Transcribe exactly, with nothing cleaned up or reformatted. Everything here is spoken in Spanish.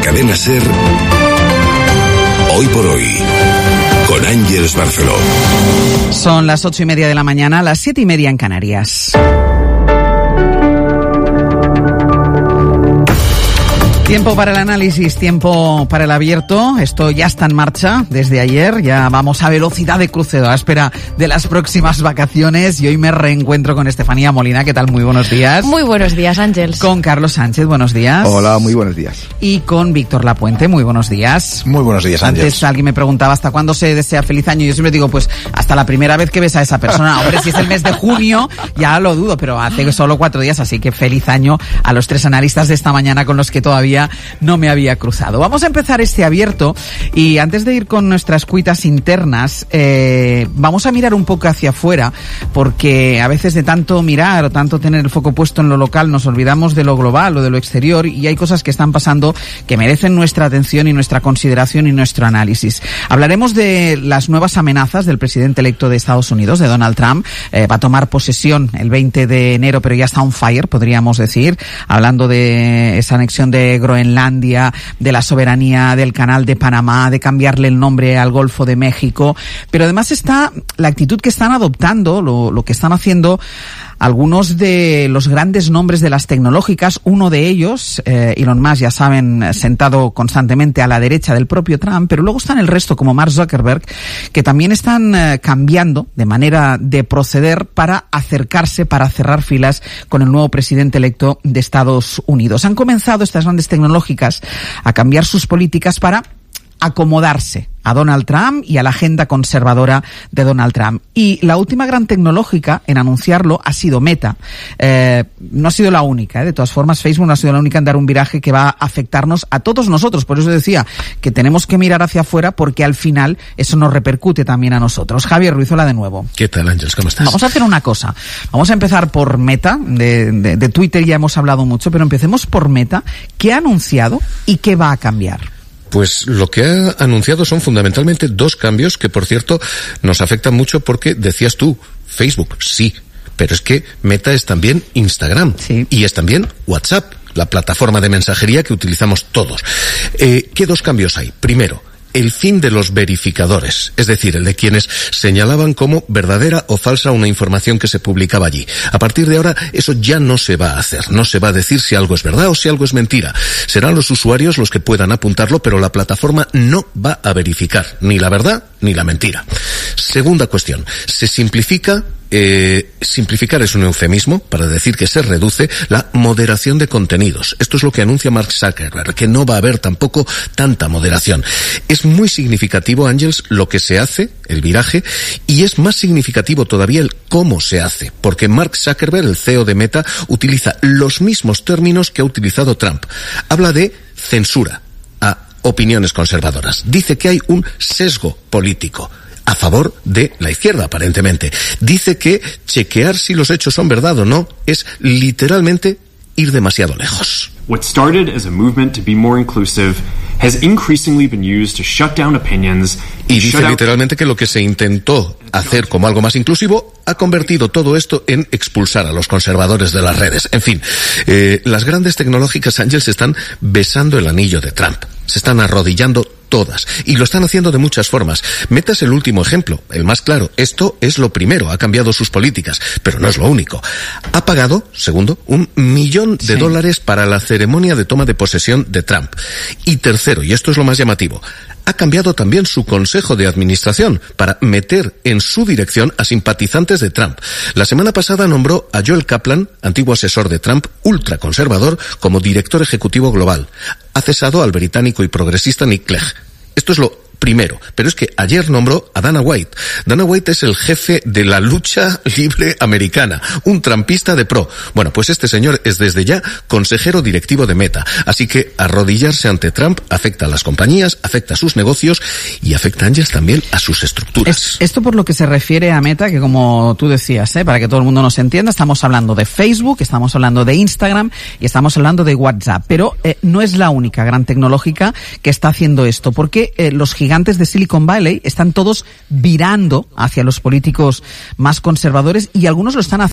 Cadena SER, Hoy por Hoy, con Ángeles Barceló. Son las ocho y media de la mañana, las siete y media en Canarias. Tiempo para el análisis, tiempo para el abierto. Esto ya está en marcha desde ayer. Ya vamos a velocidad de crucero a espera de las próximas vacaciones. Y hoy me reencuentro con Estefanía Molina. ¿Qué tal? Muy buenos días. Muy buenos días, Ángels. Con Carlos Sánchez. Buenos días. Hola, muy buenos días. Y con Víctor Lapuente. Muy buenos días. Muy buenos días, Ángels. Antes alguien me preguntaba ¿hasta cuándo se desea feliz año? Yo siempre digo, pues hasta la primera vez que ves a esa persona. Hombre, si es el mes de junio, ya lo dudo, pero hace solo cuatro días. Así que feliz año a los tres analistas de esta mañana con los que todavía no me había cruzado. Vamos a empezar este abierto y antes de ir con nuestras cuitas internas, eh, vamos a mirar un poco hacia afuera, porque a veces de tanto mirar o tanto tener el foco puesto en lo local nos olvidamos de lo global o de lo exterior, y hay cosas que están pasando que merecen nuestra atención y nuestra consideración y nuestro análisis. Hablaremos de las nuevas amenazas del presidente electo de Estados Unidos, de Donald Trump. Eh, va a tomar posesión el veinte de enero, pero ya está on fire, podríamos decir, hablando de esa anexión de Groenlandia, de la soberanía del Canal de Panamá, de cambiarle el nombre al Golfo de México, pero además está la actitud que están adoptando, lo, lo que están haciendo algunos de los grandes nombres de las tecnológicas. Uno de ellos, eh, Elon Musk, ya saben, sentado constantemente a la derecha del propio Trump, pero luego están el resto, como Mark Zuckerberg, que también están eh, cambiando de manera de proceder para acercarse, para cerrar filas con el nuevo presidente electo de Estados Unidos. Han comenzado estas grandes tecnológicas a cambiar sus políticas para acomodarse a Donald Trump y a la agenda conservadora de Donald Trump. Y la última gran tecnológica en anunciarlo ha sido Meta. Eh, no ha sido la única, ¿eh? De todas formas, Facebook no ha sido la única en dar un viraje que va a afectarnos a todos nosotros. Por eso decía que tenemos que mirar hacia afuera, porque al final eso nos repercute también a nosotros. Javier Ruiz, hola de nuevo. ¿Qué tal, Ángeles? ¿Cómo estás? Vamos a hacer una cosa. Vamos a empezar por Meta. De, de, de Twitter ya hemos hablado mucho, pero empecemos por Meta. ¿Qué ha anunciado y qué va a cambiar? Pues lo que ha anunciado son fundamentalmente dos cambios que, por cierto, nos afectan mucho porque, decías tú, Facebook, sí, pero es que Meta es también Instagram, sí, y es también WhatsApp, la plataforma de mensajería que utilizamos todos. Eh, ¿Qué dos cambios hay? Primero, el fin de los verificadores, es decir, el de quienes señalaban como verdadera o falsa una información que se publicaba allí. A partir de ahora, eso ya no se va a hacer, no se va a decir si algo es verdad o si algo es mentira. Serán los usuarios los que puedan apuntarlo, pero la plataforma no va a verificar ni la verdad ni la mentira. Segunda cuestión, se simplifica Eh, simplificar es un eufemismo para decir que se reduce la moderación de contenidos. Esto es lo que anuncia Mark Zuckerberg, que no va a haber tampoco tanta moderación. Es muy significativo, Ángels, lo que se hace, el viraje, y es más significativo todavía el cómo se hace, porque Mark Zuckerberg, el C E O de Meta, utiliza los mismos términos que ha utilizado Trump. Habla de censura a opiniones conservadoras. Dice que hay un sesgo político a favor de la izquierda, aparentemente. Dice que chequear si los hechos son verdad o no es literalmente ir demasiado lejos. What started as a movement to be more inclusive has increasingly been used to shut down opinions. Y dice literalmente que lo que se intentó hacer como algo más inclusivo ha convertido todo esto en expulsar a los conservadores de las redes. En fin, eh, las grandes tecnológicas, Ángel, se están besando el anillo de Trump. Se están arrodillando todas. Y lo están haciendo de muchas formas. Meta es el último ejemplo, el más claro. Esto es lo primero, ha cambiado sus políticas, pero no es lo único. Ha pagado, segundo, un millón de sí. dólares para la ceremonia de toma de posesión de Trump. Y tercero, y esto es lo más llamativo, ha cambiado también su consejo de administración para meter en su dirección a simpatizantes de Trump. La semana pasada nombró a Joel Kaplan, antiguo asesor de Trump, ultraconservador, como director ejecutivo global. Ha cesado al británico y progresista Nick Clegg. Esto es lo primero, pero es que ayer nombró a Dana White. Dana White es el jefe de la lucha libre americana, un trumpista de pro. Bueno, pues este señor es desde ya consejero directivo de Meta, así que arrodillarse ante Trump afecta a las compañías, afecta a sus negocios y afecta, Ángeles, también a sus estructuras. Es, esto por lo que se refiere a Meta, que como tú decías, ¿eh? para que todo el mundo nos entienda, estamos hablando de Facebook, estamos hablando de Instagram y estamos hablando de WhatsApp, pero eh, no es la única gran tecnológica que está haciendo esto, porque eh, los gigantes de Silicon Valley están todos virando hacia los políticos más conservadores y algunos lo están haciendo